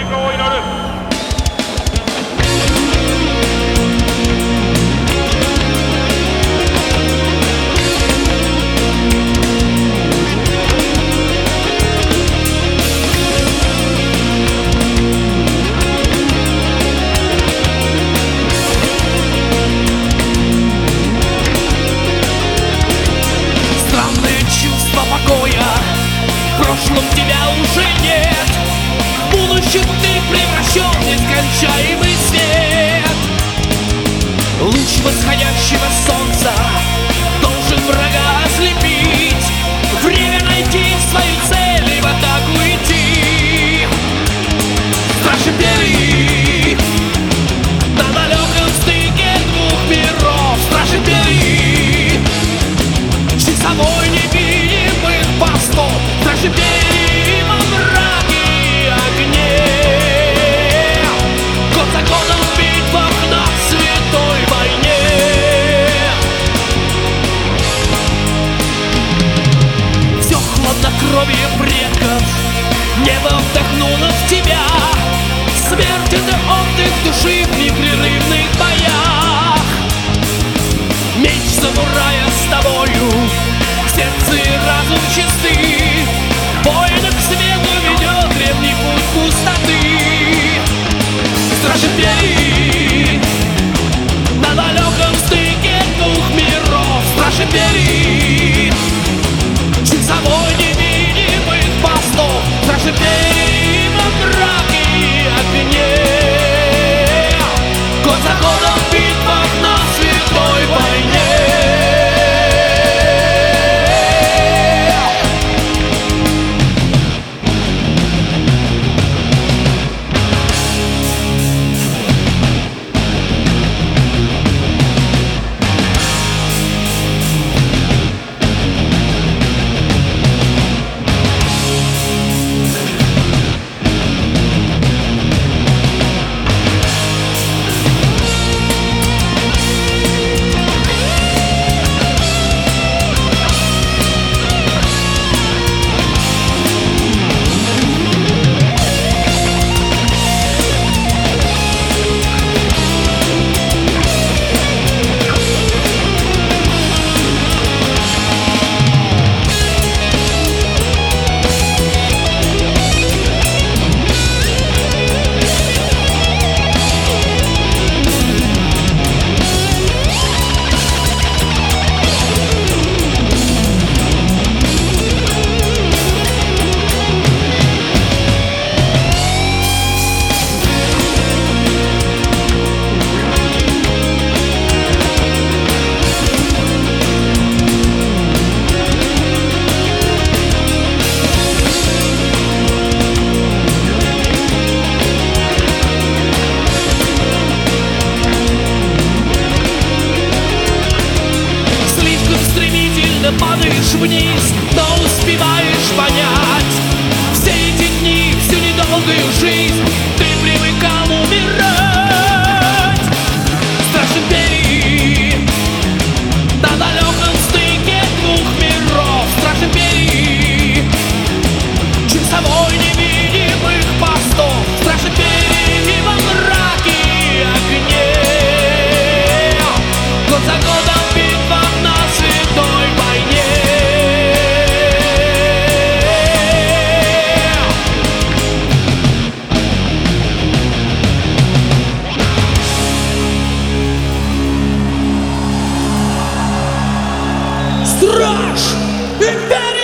長を祈る。 В прошлом тебя уже нет, в будущем ты превращен в нескончаемый свет. Луч восходящего солнца должен врага ослепить, время найти свою цель и в атаку идти. Страж империи на далеком стыке двух миров. Страж империи, часовой невидимых постов. Страж империи во мраке и огне, год за годом в битвах на святой войне. Все хладнокровие предков небо вдохнуло в тебя. Смерть — это отдых души в непрерывных боях. Меч самурая с тобою, сердце и разум чисты. Воина к свету ведет древний путь пустоты. Страж империи на далеком стыке двух миров. Страж империи, часовой невидимых постов. Страж империи во мраке и огне, год за годом в битвах на святой войне. Падаешь вниз, но успеваешь понять. Все эти дни, всю недолгую жизнь ты привыкал умирать. Страж империи на далеком стыке двух миров. Страж империи, часовой невидимых постов. Страж империи во мраке и огне, год за годом в битвах на святой войне. Страж империи!